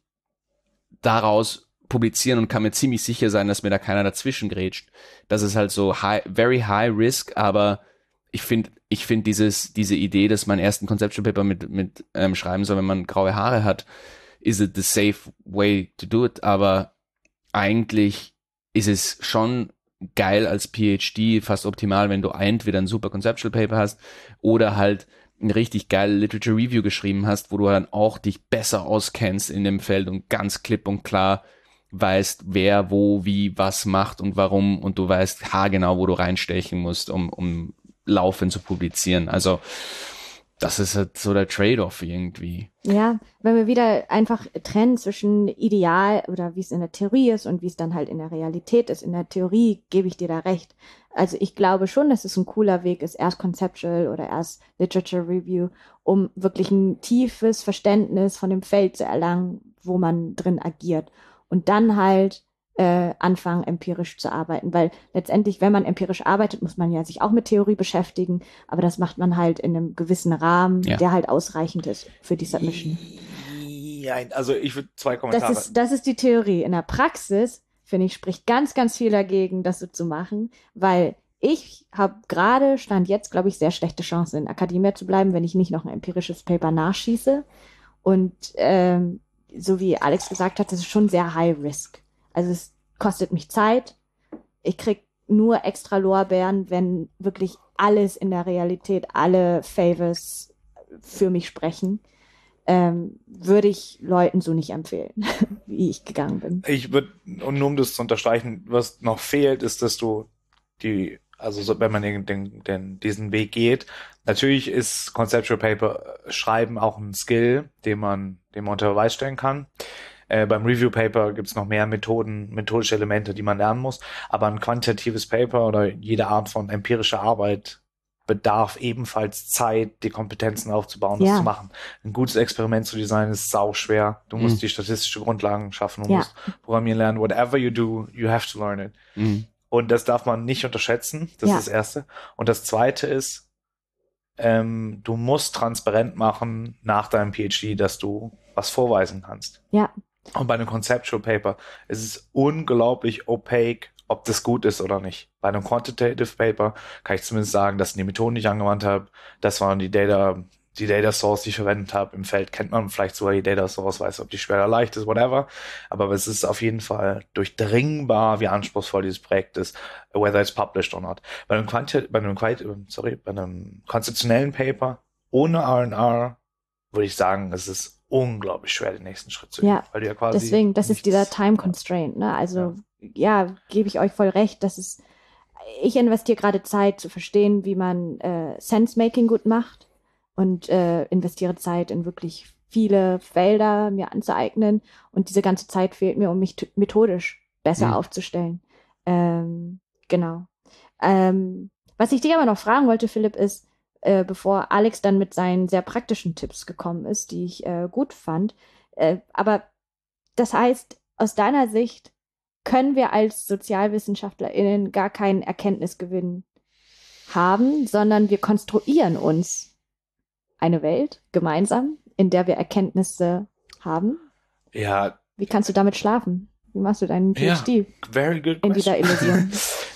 daraus publizieren und kann mir ziemlich sicher sein, dass mir da keiner dazwischen grätscht. Das ist halt so very high risk, aber ich finde diese Idee, dass man erst ein Conceptual Paper mit schreiben soll, wenn man graue Haare hat, is it the safe way to do it, aber eigentlich ist es schon geil als PhD, fast optimal, wenn du entweder ein super Conceptual Paper hast oder halt ein richtig geile Literature Review geschrieben hast, wo du dann auch dich besser auskennst in dem Feld und ganz klipp und klar weißt, wer, wo, wie, was macht und warum, und du weißt haargenau, wo du reinstechen musst, um laufend zu publizieren. Also das ist halt so der Trade-off irgendwie. Ja, wenn wir wieder einfach trennen zwischen Ideal oder wie es in der Theorie ist und wie es dann halt in der Realität ist. In der Theorie gebe ich dir da recht. Also ich glaube schon, dass es ein cooler Weg ist, erst Conceptual oder erst Literature Review, um wirklich ein tiefes Verständnis von dem Feld zu erlangen, wo man drin agiert. Und dann halt anfangen, empirisch zu arbeiten. Weil letztendlich, wenn man empirisch arbeitet, muss man ja sich auch mit Theorie beschäftigen, aber das macht man halt in einem gewissen Rahmen, der halt ausreichend ist für die Submission. Ja, also ich würde 2 Kommentare. Das ist die Theorie. In der Praxis, finde ich, spricht ganz, ganz viel dagegen, das so zu machen, weil ich habe gerade, Stand jetzt, glaube ich, sehr schlechte Chancen, in Akademie zu bleiben, wenn ich nicht noch ein empirisches Paper nachschieße. Und so wie Alex gesagt hat, das ist schon sehr high risk. Also es kostet mich Zeit. Ich krieg nur extra Lorbeeren, wenn wirklich alles in der Realität, alle Favors für mich sprechen. Würde ich Leuten so nicht empfehlen, wie ich gegangen bin. Ich würde, und nur um das zu unterstreichen, was noch fehlt, ist, dass du wenn man diesen Weg geht, natürlich ist Conceptual Paper schreiben auch ein Skill, den man unter Beweis stellen kann. Beim Review Paper gibt es noch mehr methodische Elemente, die man lernen muss, aber ein quantitatives Paper oder jede Art von empirischer Arbeit bedarf ebenfalls Zeit, die Kompetenzen aufzubauen, das zu machen. Ein gutes Experiment zu designen ist sau schwer. Du musst die statistische Grundlagen schaffen, du musst programmieren lernen. Whatever you do, you have to learn it. Und das darf man nicht unterschätzen. Das ist das Erste. Und das Zweite ist, du musst transparent machen nach deinem PhD, dass du was vorweisen kannst. Ja. Und bei einem Conceptual Paper ist es unglaublich opaque, ob das gut ist oder nicht. Bei einem Quantitative Paper kann ich zumindest sagen, das sind die Methoden, die ich angewandt habe, das waren die Data Source, die ich verwendet habe. Im Feld kennt man vielleicht sogar die Data Source, weiß, ob die schwer oder leicht ist, whatever. Aber es ist auf jeden Fall durchdringbar, wie anspruchsvoll dieses Projekt ist, whether it's published or not. Bei einem konzeptionellen Paper ohne R&R würde ich sagen, es ist unglaublich schwer, den nächsten Schritt zu gehen. Weil du ja quasi deswegen, das ist dieser Time Constraint, ne? Also, gebe ich euch voll recht, ich investiere gerade Zeit zu verstehen, wie man Sense-Making gut macht und investiere Zeit in wirklich viele Felder mir anzueignen und diese ganze Zeit fehlt mir, um mich methodisch besser aufzustellen. Genau. Was ich dich aber noch fragen wollte, Philipp, ist, bevor Alex dann mit seinen sehr praktischen Tipps gekommen ist, die ich gut fand, aber das heißt, aus deiner Sicht können wir als SozialwissenschaftlerInnen gar keinen Erkenntnisgewinn haben, sondern wir konstruieren uns eine Welt gemeinsam, in der wir Erkenntnisse haben. Ja. Wie kannst du damit schlafen? Wie machst du deinen PhD very good in dieser Illusion?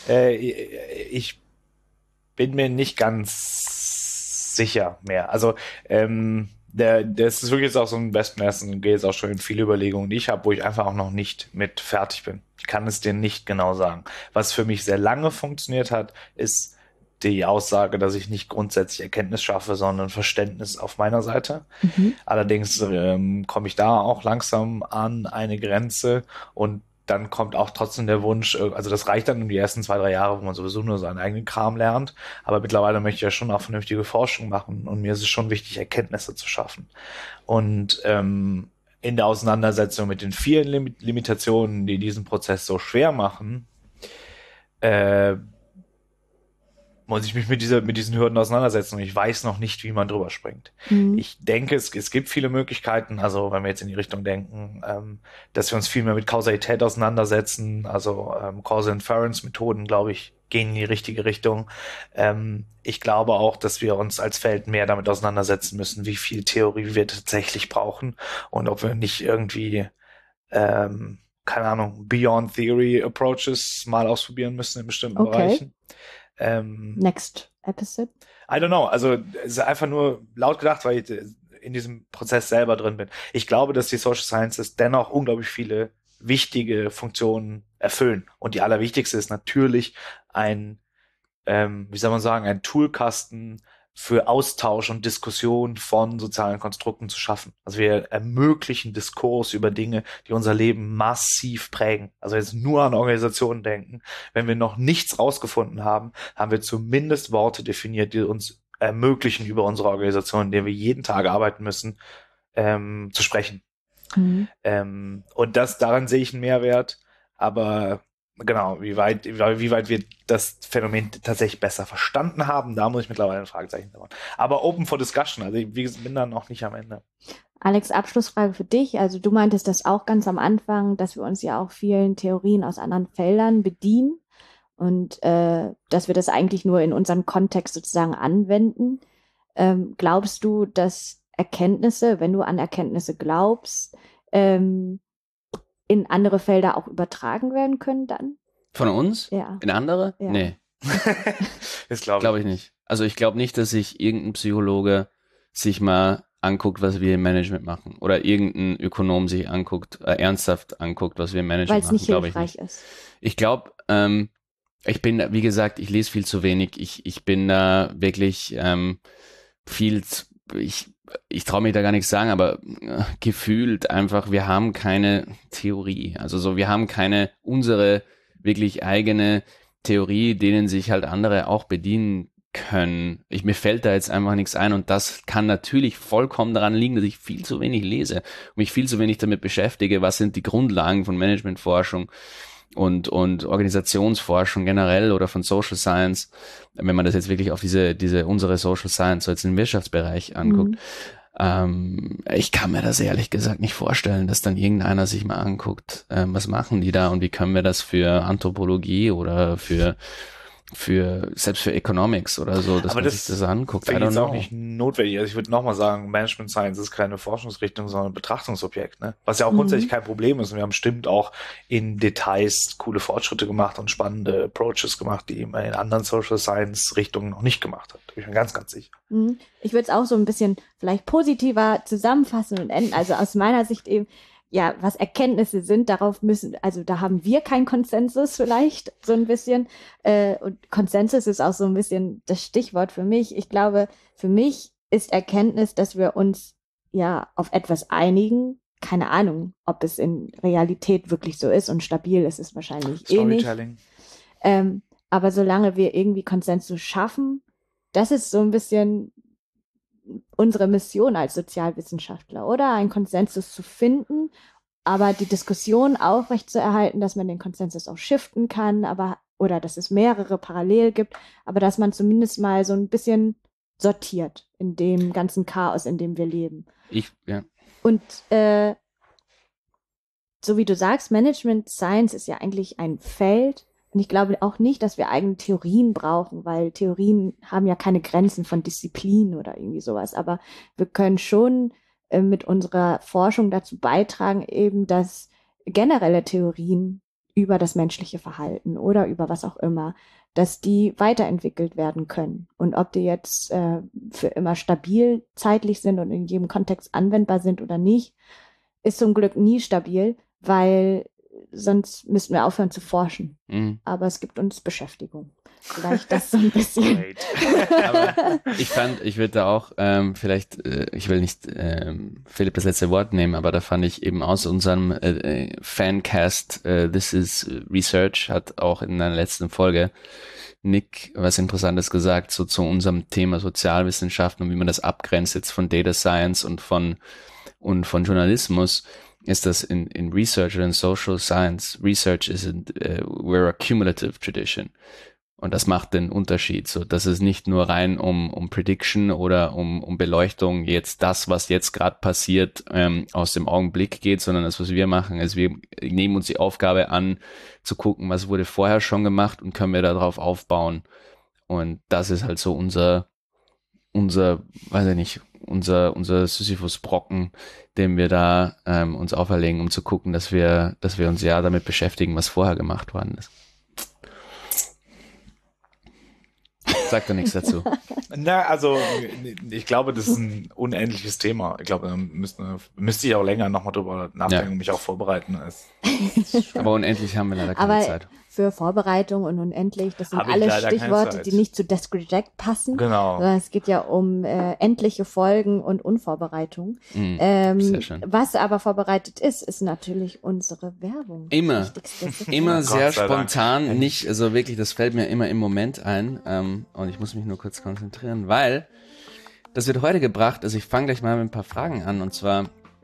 Ich bin mir nicht ganz sicher mehr. Also, das ist wirklich jetzt auch so ein Wespennest und geht jetzt auch schon in viele Überlegungen, die ich habe, wo ich einfach auch noch nicht mit fertig bin. Ich kann es dir nicht genau sagen. Was für mich sehr lange funktioniert hat, ist die Aussage, dass ich nicht grundsätzlich Erkenntnis schaffe, sondern Verständnis auf meiner Seite. Allerdings komme ich da auch langsam an eine Grenze und dann kommt auch trotzdem der Wunsch, also das reicht dann um die ersten 2-3 Jahre, wo man sowieso nur seinen eigenen Kram lernt, aber mittlerweile möchte ich ja schon auch vernünftige Forschung machen und mir ist es schon wichtig, Erkenntnisse zu schaffen. Und in der Auseinandersetzung mit den vielen Limitationen, die diesen Prozess so schwer machen, muss ich mich mit diesen Hürden auseinandersetzen und ich weiß noch nicht, wie man drüber springt. Ich denke, es gibt viele Möglichkeiten, also wenn wir jetzt in die Richtung denken, dass wir uns viel mehr mit Kausalität auseinandersetzen, also Causal Inference Methoden, glaube ich, gehen in die richtige Richtung. Ich glaube auch, dass wir uns als Feld mehr damit auseinandersetzen müssen, wie viel Theorie wir tatsächlich brauchen und ob wir nicht irgendwie keine Ahnung, Beyond Theory Approaches mal ausprobieren müssen in bestimmten Bereichen. Next episode. I don't know. Also es ist einfach nur laut gedacht, weil ich in diesem Prozess selber drin bin. Ich glaube, dass die Social Sciences dennoch unglaublich viele wichtige Funktionen erfüllen. Und die allerwichtigste ist natürlich ein Toolkasten für Austausch und Diskussion von sozialen Konstrukten zu schaffen. Also wir ermöglichen Diskurs über Dinge, die unser Leben massiv prägen. Also jetzt nur an Organisationen denken. Wenn wir noch nichts rausgefunden haben, haben wir zumindest Worte definiert, die uns ermöglichen, über unsere Organisation, in der wir jeden Tag arbeiten müssen, zu sprechen. Und daran sehe ich einen Mehrwert, aber Genau, wie weit wir das Phänomen tatsächlich besser verstanden haben, da muss ich mittlerweile ein Fragezeichen machen. Aber open for discussion, also ich bin da noch nicht am Ende. Alex, Abschlussfrage für dich. Also du meintest das auch ganz am Anfang, dass wir uns ja auch vielen Theorien aus anderen Feldern bedienen und dass wir das eigentlich nur in unserem Kontext sozusagen anwenden. Glaubst du, dass Erkenntnisse, wenn du an Erkenntnisse glaubst, in andere Felder auch übertragen werden können dann? Von uns? Ja. In andere? Ja. Nee, Das glaube glaube ich nicht. Also ich glaube nicht, dass sich irgendein Psychologe sich mal anguckt, was wir im Management machen. Oder irgendein Ökonom sich anguckt, ernsthaft anguckt, was wir im Management Weil es machen. nicht Glaube ich hilfreich nicht. ist. Ich glaube, ich bin, wie gesagt, ich lese viel zu wenig. Ich bin da wirklich ich traue mich da gar nichts sagen, aber gefühlt einfach, wir haben keine Theorie. Also so, wir haben keine unsere wirklich eigene Theorie, denen sich halt andere auch bedienen können. Mir fällt da jetzt einfach nichts ein und das kann natürlich vollkommen daran liegen, dass ich viel zu wenig lese und mich viel zu wenig damit beschäftige, was sind die Grundlagen von Managementforschung und Organisationsforschung generell oder von Social Science, wenn man das jetzt wirklich auf diese unsere Social Science so jetzt im Wirtschaftsbereich anguckt. Ich kann mir das ehrlich gesagt nicht vorstellen, dass dann irgendeiner sich mal anguckt, was machen die da und wie können wir das für Anthropologie oder selbst für Economics oder so, dass aber man sich das anguckt. I don't know. Auch nicht notwendig. Also ich würde nochmal sagen, Management Science ist keine Forschungsrichtung, sondern ein Betrachtungsobjekt, ne? Was ja auch grundsätzlich kein Problem ist. Und wir haben bestimmt auch in Details coole Fortschritte gemacht und spannende Approaches gemacht, die man in anderen Social Science Richtungen noch nicht gemacht hat. Da bin ich mir ganz, ganz sicher. Ich würde es auch so ein bisschen vielleicht positiver zusammenfassen und enden. Also aus meiner Sicht eben, ja, was Erkenntnisse sind, also da haben wir keinen Konsensus vielleicht, so ein bisschen. Und Konsensus ist auch so ein bisschen das Stichwort für mich. Ich glaube, für mich ist Erkenntnis, dass wir uns ja auf etwas einigen. Keine Ahnung, ob es in Realität wirklich so ist und stabil ist es wahrscheinlich Storytelling. Aber solange wir irgendwie Konsensus schaffen, das ist so ein bisschen unsere Mission als Sozialwissenschaftler, oder? Einen Konsensus zu finden, aber die Diskussion aufrechtzuerhalten, dass man den Konsensus auch shiften kann, oder dass es mehrere parallel gibt, aber dass man zumindest mal so ein bisschen sortiert in dem ganzen Chaos, in dem wir leben. Ja. Und so wie du sagst, Management Science ist ja eigentlich ein Feld. Und ich glaube auch nicht, dass wir eigene Theorien brauchen, weil Theorien haben ja keine Grenzen von Disziplin oder irgendwie sowas. Aber wir können schon mit unserer Forschung dazu beitragen, eben, dass generelle Theorien über das menschliche Verhalten oder über was auch immer, dass die weiterentwickelt werden können. Und ob die jetzt für immer stabil zeitlich sind und in jedem Kontext anwendbar sind oder nicht, ist zum Glück nie stabil, weil sonst müssten wir aufhören zu forschen. Aber es gibt uns Beschäftigung. Vielleicht das so ein bisschen. Aber ich würde da auch ich will nicht Philipp das letzte Wort nehmen, aber da fand ich eben aus unserem Fancast This is Research hat auch in der letzten Folge Nick was Interessantes gesagt, so zu unserem Thema Sozialwissenschaften und wie man das abgrenzt jetzt von Data Science und von Journalismus. Ist das in Research oder in Social Science, Research we're a cumulative tradition. Und das macht den Unterschied, so dass es nicht nur rein um Prediction oder um Beleuchtung jetzt das, was jetzt gerade passiert, aus dem Augenblick geht, sondern das, was wir machen, ist, wir nehmen uns die Aufgabe an, zu gucken, was wurde vorher schon gemacht und können wir darauf aufbauen. Und das ist halt so unser weiß ich nicht, unser Sisyphus-Brocken, den wir da uns auferlegen, um zu gucken, dass wir uns ja damit beschäftigen, was vorher gemacht worden ist. Sagt er nichts dazu. Na, also ich glaube, das ist ein unendliches Thema. Ich glaube, da müsste ich auch länger nochmal drüber nachdenken und mich auch vorbereiten. Aber unendlich haben wir leider keine Zeit. Für Vorbereitung und unendlich, das sind alle Stichworte, die nicht zu Desk Reject passen. Genau. Sondern es geht ja um endliche Folgen und Unvorbereitung. Sehr schön. Was aber vorbereitet ist natürlich unsere Werbung. Immer sehr spontan, nicht, also wirklich, das fällt mir immer im Moment ein. Und ich muss mich nur kurz konzentrieren, weil das wird heute gebracht, also ich fange gleich mal mit ein paar Fragen an, und zwar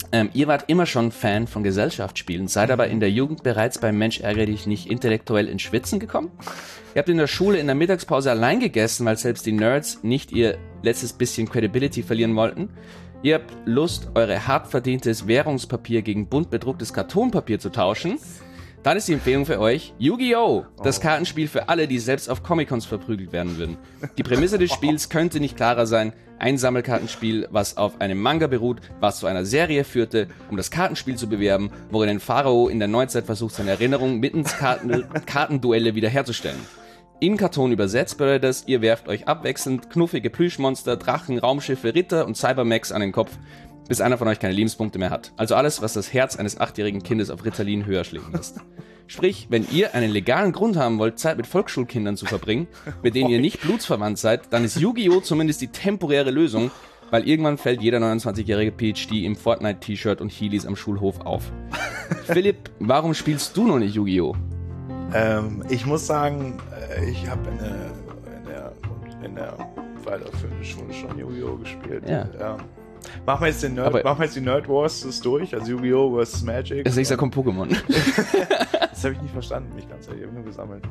Ihr wart immer schon Fan von Gesellschaftsspielen, seid aber in der Jugend bereits beim Mensch ärgere dich nicht intellektuell ins Schwitzen gekommen. Ihr habt in der Schule in der Mittagspause allein gegessen, weil selbst die Nerds nicht ihr letztes bisschen Credibility verlieren wollten. Ihr habt Lust, eure hart verdientes Währungspapier gegen bunt bedrucktes Kartonpapier zu tauschen. Dann ist die Empfehlung für euch Yu-Gi-Oh! Das Kartenspiel für alle, die selbst auf Comic-Cons verprügelt werden würden. Die Prämisse des Spiels könnte nicht klarer sein. Ein Sammelkartenspiel, was auf einem Manga beruht, was zu einer Serie führte, um das Kartenspiel zu bewerben, worin ein Pharao in der Neuzeit versucht, seine Erinnerung mittels Kartenduelle wiederherzustellen. In Karton übersetzt bedeutet das, ihr werft euch abwechselnd knuffige Plüschmonster, Drachen, Raumschiffe, Ritter und Cybermechs an den Kopf, bis einer von euch keine Lebenspunkte mehr hat. Also alles, was das Herz eines 8-jährigen Kindes auf Ritalin höher schlägen lässt. Sprich, wenn ihr einen legalen Grund haben wollt, Zeit mit Volksschulkindern zu verbringen, mit denen ihr nicht blutsverwandt seid, dann ist Yu-Gi-Oh! Zumindest die temporäre Lösung, weil irgendwann fällt jeder 29-jährige PhD im Fortnite-T-Shirt und Heelys am Schulhof auf. Philipp, warum spielst du noch nicht Yu-Gi-Oh? Ich muss sagen, ich habe in der weiterführenden Schule schon Yu-Gi-Oh! Gespielt. Ja. Machen wir jetzt die Nerd Wars durch, also Yu-Gi-Oh! vs. Magic. Das nächste kommt Pokémon. Das habe ich nicht verstanden, mich ganz ehrlich, nur gesammelt.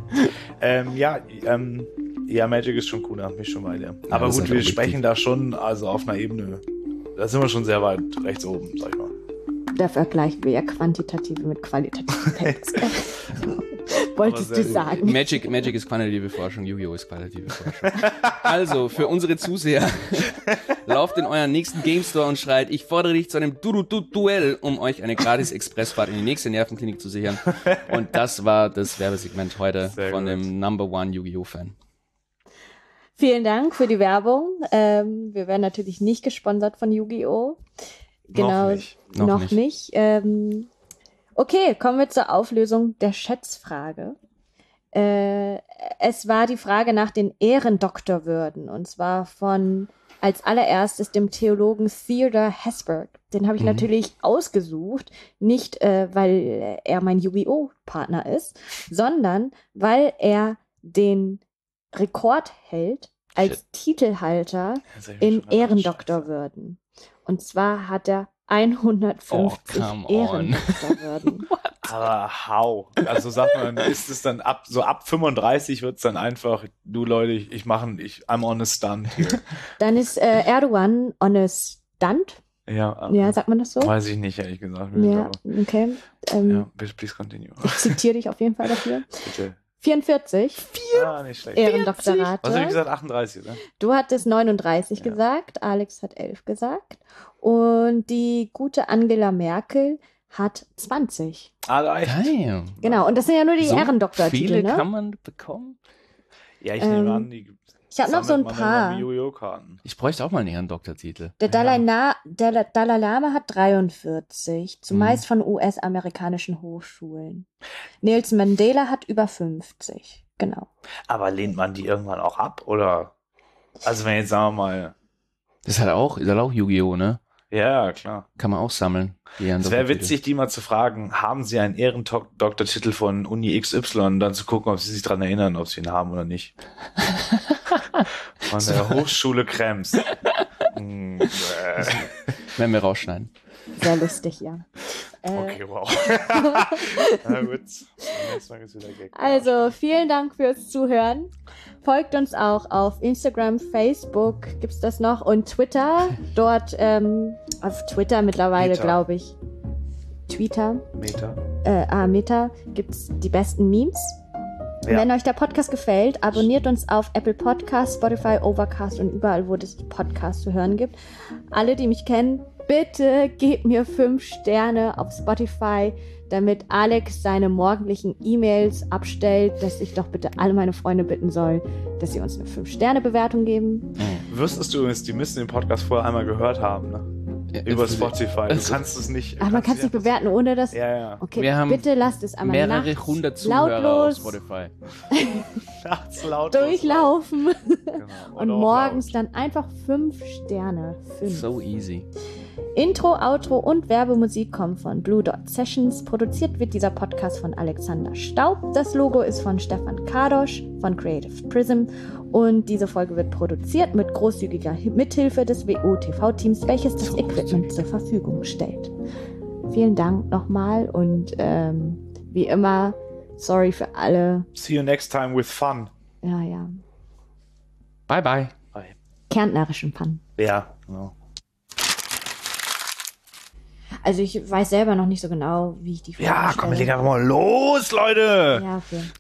Ja, Magic ist schon cool, da mich schon weiter. Aber das gut, ist wir halt sprechen da schon, also auf einer Ebene, da sind wir schon sehr weit rechts oben, sag ich mal. Da vergleichen wir ja quantitative mit qualitativen Text. Wolltest du sagen? Magic ist quantitative Forschung, Yu-Gi-Oh! Ist qualitative Forschung. Also, für unsere Zuseher, lauft in euren nächsten Game Store und schreit, ich fordere dich zu einem Duell, um euch eine gratis Expressfahrt in die nächste Nervenklinik zu sichern. Und das war das Werbesegment heute von dem #1 Yu-Gi-Oh! Fan. Vielen Dank für die Werbung. Wir werden natürlich nicht gesponsert von Yu-Gi-Oh! Genau, noch nicht. Okay, kommen wir zur Auflösung der Schätzfrage. Es war die Frage nach den Ehrendoktorwürden, und zwar von als allererstes dem Theologen Theodor Hesburgh. Den habe ich natürlich ausgesucht, nicht weil er mein Yu-Gi-Oh! Partner ist, sondern weil er den Rekord hält als Titelhalter in Ehrendoktorwürden. Und zwar hat er 150 Ehrendoktorwürden. Aber how? Also sagt man, ist es dann ab 35 wird es dann einfach, du Leute, I'm on a stunt hier. Dann ist Erdogan on a stunt. Ja, sagt man das so? Weiß ich nicht, ehrlich gesagt. Ja, okay. Please continue. Ich zitiere dich auf jeden Fall dafür. Bitte. 44 nicht schlecht. Ehrendoktorate. Was habe ich gesagt? 38, oder? Du hattest 39 gesagt, Alex hat 11 gesagt. Und die gute Angela Merkel hat 20. Echt? Genau, und das sind ja nur die Ehrendoktortitel, viele ne? kann man bekommen? Ja, ich nehme an, die ich habe noch so ein paar. Ich bräuchte auch mal einen Ehrendoktortitel. Der Dalai Lama hat 43, zumeist von US-amerikanischen Hochschulen. Nelson Mandela hat über 50, genau. Aber lehnt man die irgendwann auch ab, oder? Also wenn jetzt, sagen wir mal... Das ist halt auch Yu-Gi-Oh!, ne? Ja, klar. Kann man auch sammeln. Es wäre witzig, die mal zu fragen, haben sie einen Ehrendoktortitel von Uni XY und dann zu gucken, ob sie sich daran erinnern, ob sie ihn haben oder nicht. Von der Hochschule Krems. Werden wir rausschneiden. Sehr lustig, ja. Okay, wow. Na gut. Also, vielen Dank fürs Zuhören. Folgt uns auch auf Instagram, Facebook, gibt's das noch, und Twitter. Dort, auf Twitter mittlerweile, glaube ich. Meta gibt's die besten Memes. Ja. Wenn euch der Podcast gefällt, abonniert uns auf Apple Podcasts, Spotify, Overcast und überall, wo es Podcasts zu hören gibt. Alle, die mich kennen, bitte gebt mir 5 Sterne auf Spotify, damit Alex seine morgendlichen E-Mails abstellt, dass ich doch bitte alle meine Freunde bitten soll, dass sie uns eine 5-Sterne-Bewertung geben. Wüsstest du übrigens, die müssen den Podcast vorher einmal gehört haben, ne? Ja, über Spotify. Du kannst es nicht. Aber man kann es nicht bewerten, ohne das. Ja. Okay, wir haben bitte lasst es einmal mehrere hundert Zuhörer lautlos auf Spotify. Nachts lautlos durchlaufen. Genau. Und morgens dann einfach 5 Sterne. 5. So easy. Intro, Outro und Werbemusik kommen von Blue Dot Sessions. Produziert wird dieser Podcast von Alexander Staub. Das Logo ist von Stefan Kadosch von Creative Prism. Und diese Folge wird produziert mit großzügiger Mithilfe des WO-TV-Teams, welches das Equipment zur Verfügung stellt. Vielen Dank nochmal und wie immer, sorry für alle. See you next time with fun. Ja. Bye, bye. Bye. Kärntnerischen Fun. Ja, genau. Also ich weiß selber noch nicht so genau, wie ich die Frage Ja, komm, wir stelle. legen einfach mal los, Leute. Ja, okay.